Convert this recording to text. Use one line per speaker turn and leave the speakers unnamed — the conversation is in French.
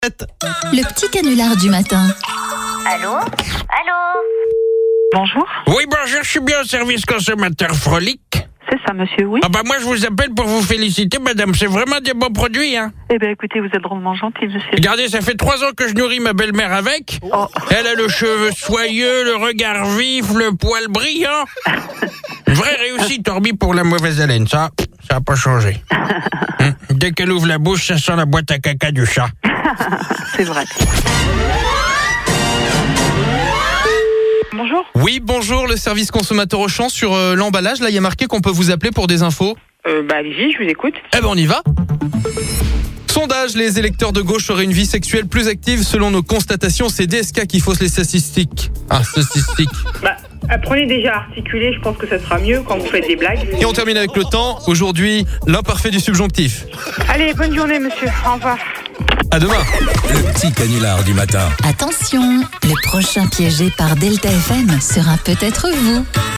Le petit canular du matin.
Allô? Bonjour.
Oui, bonjour, je suis bien au service consommateur Frolic.
C'est ça, monsieur, oui.
Ah bah moi, je vous appelle pour vous féliciter, madame. C'est vraiment des bons produits, hein.
Eh bien, écoutez, vous êtes drôlement gentil, monsieur.
Regardez, ça fait 3 ans que je nourris ma belle-mère avec.
Oh.
Elle a le cheveu soyeux, le regard vif, le poil brillant. Une vraie réussite, hormis pour la mauvaise haleine. Ça a pas changé. Dès qu'elle ouvre la bouche, ça sent la boîte à caca du chat.
C'est vrai. Bonjour.
Oui, bonjour, le service consommateur Auchan sur l'emballage. Là, il y a marqué qu'on peut vous appeler pour des infos.
Allez-y, je vous écoute.
Eh ben, on y va. Sondage, les électeurs de gauche auraient une vie sexuelle plus active. Selon nos constatations, c'est DSK qui fausse les statistiques. Ah, statistiques.
Apprenez déjà à articuler, je pense que ça sera mieux quand vous faites des blagues.
Et on termine avec le temps. Aujourd'hui, l'imparfait du subjonctif.
Allez, bonne journée, monsieur. Au revoir.
À demain.
Le petit canular du matin.
Attention, le prochain piégé par Delta FM sera peut-être vous.